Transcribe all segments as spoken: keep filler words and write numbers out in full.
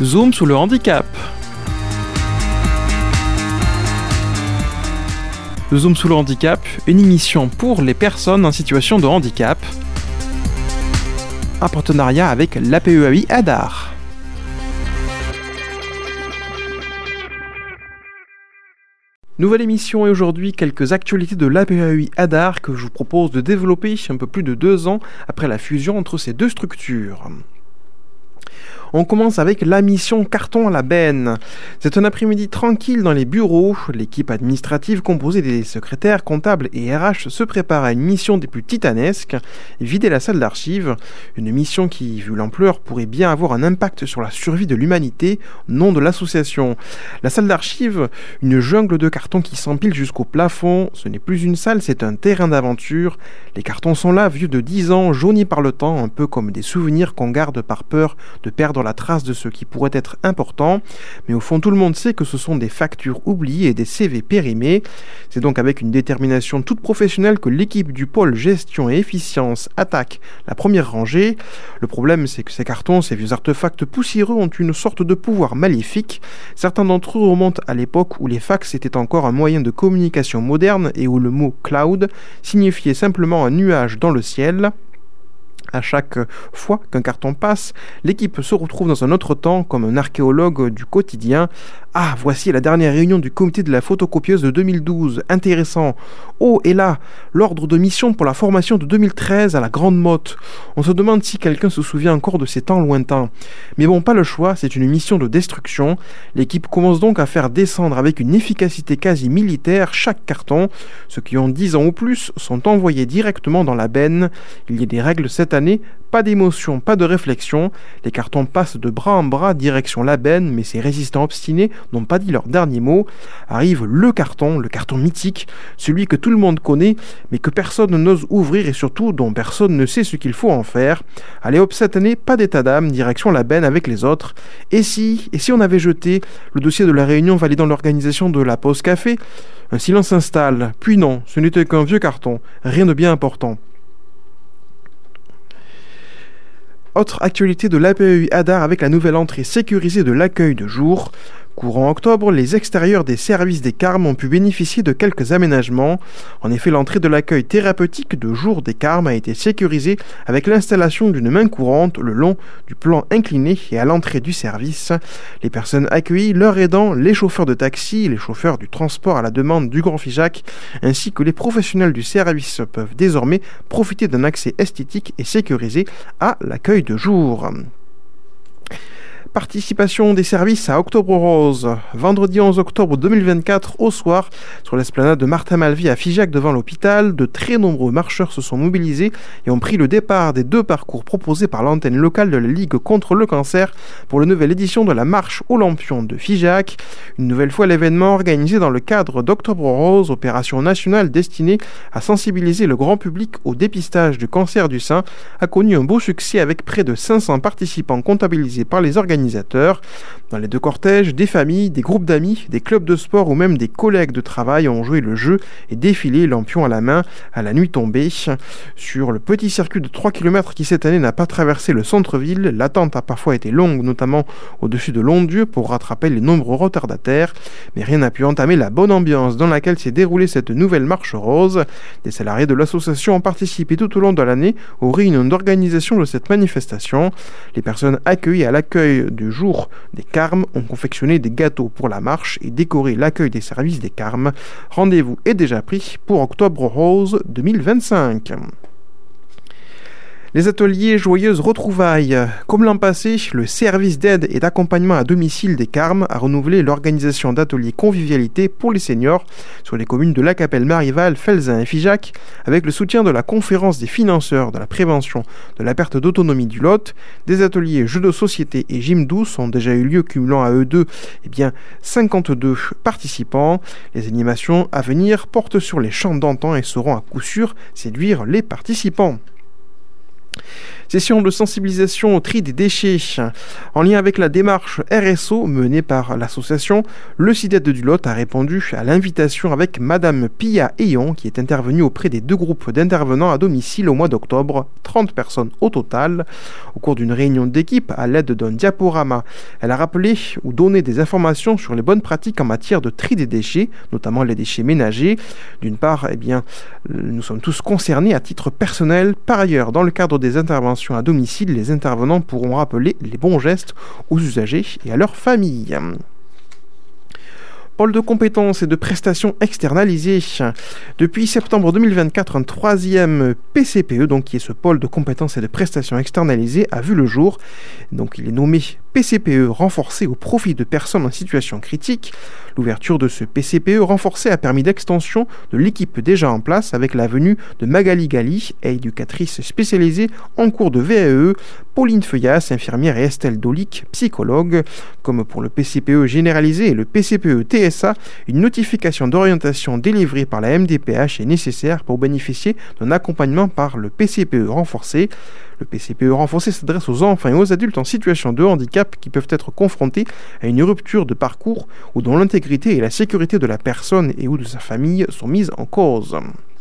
Zoom sous le handicap. Zoom sous le handicap, une émission pour les personnes en situation de handicap, en partenariat avec l'A P E A I Hadar. Nouvelle émission et aujourd'hui quelques actualités de l'A P E A I Hadar que je vous propose de développer un peu plus de deux ans après la fusion entre ces deux structures. On commence avec la mission carton à la benne. C'est un après-midi tranquille dans les bureaux. L'équipe administrative composée des secrétaires, comptables et R H se prépare à une mission des plus titanesques, vider la salle d'archives. Une mission qui, vu l'ampleur, pourrait bien avoir un impact sur la survie de l'humanité, non de l'association. La salle d'archives, une jungle de cartons qui s'empile jusqu'au plafond. Ce n'est plus une salle, c'est un terrain d'aventure. Les cartons sont là, vieux de dix ans, jaunis par le temps, un peu comme des souvenirs qu'on garde par peur de perdre la trace de ce qui pourrait être important, mais au fond tout le monde sait que ce sont des factures oubliées et des C V périmés. C'est donc avec une détermination toute professionnelle que l'équipe du pôle gestion et efficience attaque la première rangée. Le problème, c'est que ces cartons, ces vieux artefacts poussiéreux ont une sorte de pouvoir maléfique. Certains d'entre eux remontent à l'époque où les fax étaient encore un moyen de communication moderne et où le mot cloud signifiait simplement un nuage dans le ciel. À chaque fois qu'un carton passe, l'équipe se retrouve dans un autre temps comme un archéologue du quotidien. Ah, voici la dernière réunion du comité de la photocopieuse de deux mille douze. Intéressant. Oh, et là, l'ordre de mission pour la formation de deux mille treize à la Grande Motte. On se demande si quelqu'un se souvient encore de ces temps lointains. Mais bon, pas le choix, c'est une mission de destruction. L'équipe commence donc à faire descendre avec une efficacité quasi militaire chaque carton. Ceux qui ont dix ans ou plus sont envoyés directement dans la benne. Il y a des règles cette année. Pas d'émotion, pas de réflexion. Les cartons passent de bras en bras direction la benne, mais ces résistants obstinés n'ont pas dit leur dernier mot. Arrive le carton, le carton mythique, celui que tout le monde connaît, mais que personne n'ose ouvrir et surtout dont personne ne sait ce qu'il faut en faire. Allez hop, cette année, pas d'état d'âme, direction la benne avec les autres. Et si, et si on avait jeté le dossier de la réunion validant l'organisation de la pause café? Un silence s'installe, puis non, ce n'était qu'un vieux carton, rien de bien important. Autre actualité de l'A P E A I Hadar avec la nouvelle entrée sécurisée de l'accueil de jour. Courant octobre, les extérieurs des services des Carmes ont pu bénéficier de quelques aménagements. En effet, l'entrée de l'accueil thérapeutique de jour des Carmes a été sécurisée avec l'installation d'une main courante le long du plan incliné et à l'entrée du service. Les personnes accueillies, leurs aidants, les chauffeurs de taxi, les chauffeurs du transport à la demande du Grand Figeac, ainsi que les professionnels du service peuvent désormais profiter d'un accès esthétique et sécurisé à l'accueil de jour. Participation des services à Octobre Rose. Vendredi onze octobre deux mille vingt-quatre, au soir, sur l'esplanade de Martin Malvy à Figeac devant l'hôpital, de très nombreux marcheurs se sont mobilisés et ont pris le départ des deux parcours proposés par l'antenne locale de la Ligue contre le cancer pour la nouvelle édition de la Marche aux Lampions de Figeac. Une nouvelle fois, l'événement organisé dans le cadre d'Octobre Rose, opération nationale destinée à sensibiliser le grand public au dépistage du cancer du sein, a connu un beau succès avec près de cinq cents participants comptabilisés par les organisateurs. Dans les deux cortèges, des familles, des groupes d'amis, des clubs de sport ou même des collègues de travail ont joué le jeu et défilé lampion à la main à la nuit tombée. Sur le petit circuit de trois kilomètres qui cette année n'a pas traversé le centre-ville, l'attente a parfois été longue, notamment au-dessus de Londieu pour rattraper les nombreux retardataires, mais rien n'a pu entamer la bonne ambiance dans laquelle s'est déroulée cette nouvelle marche rose. Des salariés de l'association ont participé tout au long de l'année aux réunions d'organisation de cette manifestation. Les personnes accueillies à l'accueil du jour des Carmes ont confectionné des gâteaux pour la marche et décoré l'accueil des services des Carmes. Rendez-vous est déjà pris pour Octobre Rose deux mille vingt-cinq. Les ateliers Joyeuses Retrouvailles. Comme l'an passé, le service d'aide et d'accompagnement à domicile des Carmes a renouvelé l'organisation d'ateliers convivialité pour les seniors sur les communes de Lacapelle, Marival, Felzin et Figeac, avec le soutien de la conférence des financeurs de la prévention de la perte d'autonomie du Lot. Des ateliers jeux de société et gym douce ont déjà eu lieu, cumulant à eux deux eh bien, cinquante-deux participants. Les animations à venir portent sur les chants d'antan et sauront à coup sûr séduire les participants. Session de sensibilisation au tri des déchets. En lien avec la démarche R S O menée par l'association, le C I D E T de Dulot a répondu à l'invitation avec Madame Pia Eyon, qui est intervenue auprès des deux groupes d'intervenants à domicile au mois d'octobre, trente personnes au total. Au cours d'une réunion d'équipe, à l'aide d'un diaporama, elle a rappelé ou donné des informations sur les bonnes pratiques en matière de tri des déchets, notamment les déchets ménagers. D'une part, eh bien, nous sommes tous concernés à titre personnel. Par ailleurs, dans le cadre des interventions à domicile, les intervenants pourront rappeler les bons gestes aux usagers et à leur famille. Pôle de compétences et de prestations externalisées. Depuis septembre deux mille vingt-quatre, un troisième P C P E, donc qui est ce pôle de compétences et de prestations externalisées, a vu le jour. Donc il est nommé P C P E renforcé au profit de personnes en situation critique. L'ouverture de ce P C P E renforcé a permis d'extension de l'équipe déjà en place avec la venue de Magali Gali, éducatrice spécialisée en cours de V A E, Pauline Feuillas, infirmière, et Estelle Dolic, psychologue. Comme pour le P C P E généralisé et le P C P E T S A, une notification d'orientation délivrée par la M D P H est nécessaire pour bénéficier d'un accompagnement par le P C P E renforcé. Le P C P E renforcé s'adresse aux enfants et aux adultes en situation de handicap qui peuvent être confrontés à une rupture de parcours ou dont l'intégrité et la sécurité de la personne et ou de sa famille sont mises en cause.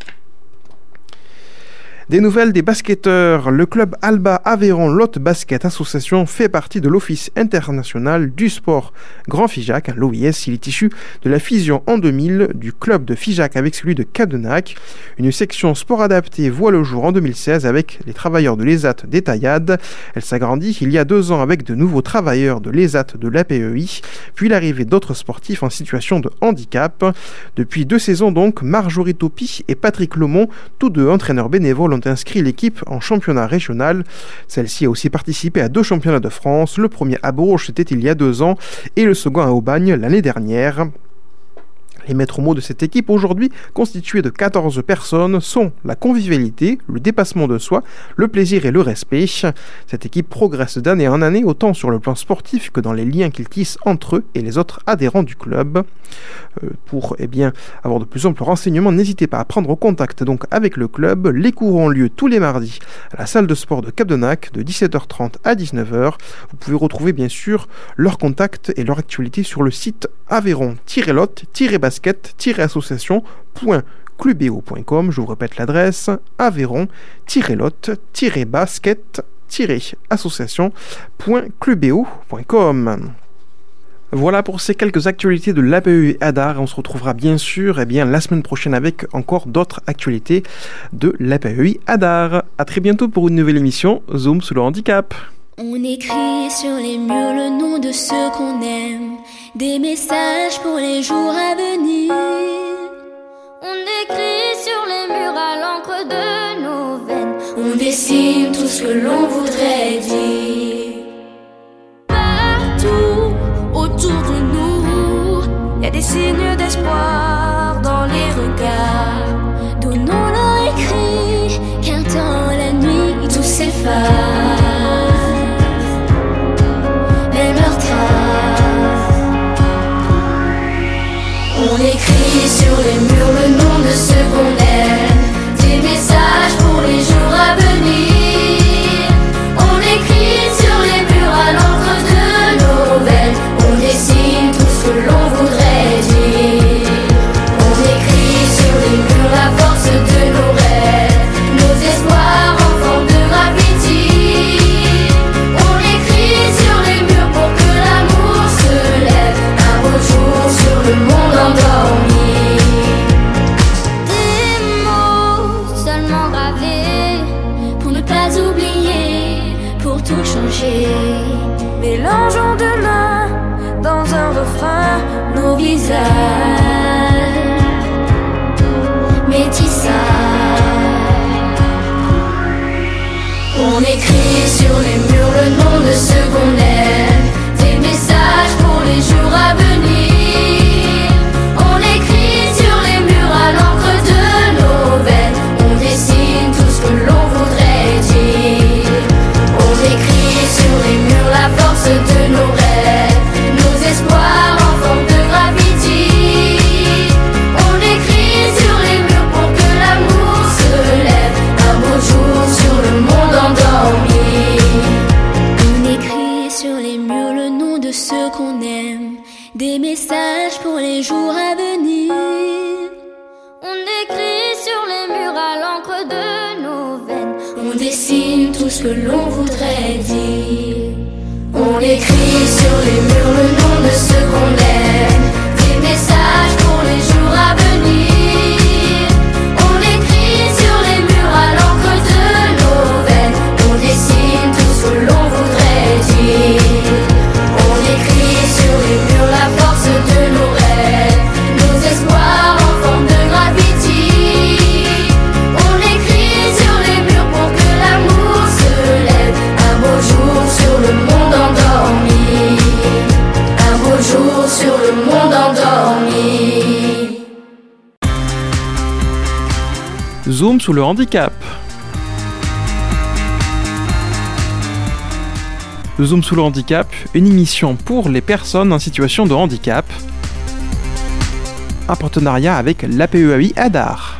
Des nouvelles des basketteurs. Le club Alba Aveyron Lot Basket Association fait partie de l'Office international du sport Grand Figeac, l'O I S. Il est issu de la fusion en deux mille du club de Figeac avec celui de Cadenac. Une section sport adapté voit le jour en deux mille seize avec les travailleurs de l'E S A T d'Étaillade. Elle s'agrandit il y a deux ans avec de nouveaux travailleurs de l'E S A T de l'A P E I, puis l'arrivée d'autres sportifs en situation de handicap. Depuis deux saisons donc, Marjorie Topi et Patrick Lemont, tous deux entraîneurs bénévoles, ont inscrit l'équipe en championnat régional. Celle-ci a aussi participé à deux championnats de France. Le premier à Bourges, c'était il y a deux ans, et le second à Aubagne l'année dernière. Les maîtres mots de cette équipe, aujourd'hui constituée de quatorze personnes, sont la convivialité, le dépassement de soi, le plaisir et le respect. Cette équipe progresse d'année en année, autant sur le plan sportif que dans les liens qu'ils tissent entre eux et les autres adhérents du club. Euh, pour eh bien, avoir de plus amples renseignements, n'hésitez pas à prendre contact donc avec le club. Les cours ont lieu tous les mardis à la salle de sport de Capdenac de dix-sept heures trente à dix-neuf heures. Vous pouvez retrouver bien sûr leurs contacts et leur actualité sur le site aveyron-lot-basket-association point clubeo point com. Je vous répète l'adresse: aveyron-lot-basket-association point clubeo point com. Voilà pour ces quelques actualités de l'A P E I Hadar. On se retrouvera bien sûr eh bien, la semaine prochaine avec encore d'autres actualités de l'A P E I Hadar. A très bientôt pour une nouvelle émission Zoom sur le handicap. On écrit sur les murs le nom de ceux qu'on aime, des messages pour les jours à venir. On écrit sur les murs à l'encre de nos veines, on dessine tout ce que l'on voudrait dire. Partout autour de nous, y a des signes d'espoir dans les regards. Donnons-leur écrit, car dans la nuit tout s'efface. On écrit sur les murs le nom de ceux qu'on aime, des messages pour les jours à venir. On écrit sur les murs à l'encre de nos veines, on dessine tout ce que l'on voudrait dire. On écrit sur les murs la force de nos rêves, nos espoirs en forme de graffiti. On écrit sur les murs pour que l'amour se lève un beau jour sur le monde endormi. Des mots seulement gravés pour ne pas oublier, pour tout changer. Mélangeons demain dans un refrain nos visages Métissage. On écrit sur les murs le nom de ceux qu'on aime, des messages pour les jours à venir. On écrit sur les murs à l'encre de nos veines, on dessine tout ce que l'on voudrait dire. On écrit sur les murs la force de nos rêves, nos espoirs en forme de graffiti. On écrit sur les murs pour que l'amour se lève un beau jour sur le monde endormi. ceux qu'on aime, des messages pour les jours à venir. On écrit sur les murs à l'encre de nos veines, on dessine tout ce que l'on voudrait dire. On écrit sur les murs le nom de ceux qu'on aime, des messages pour les jours à venir. On écrit sur les murs à l'encre de nos veines, on dessine tout ce que l'on voudrait dire. On écrit sur les murs la force de nos rêves, nos espoirs en forme de graffiti. On écrit sur les murs pour que l'amour se lève, un beau jour sur le monde endormi, un beau jour sur le monde endormi. Zoom sous le handicap. Zoom sous le handicap, une émission pour les personnes en situation de handicap, en partenariat avec l'A P E A I Hadar.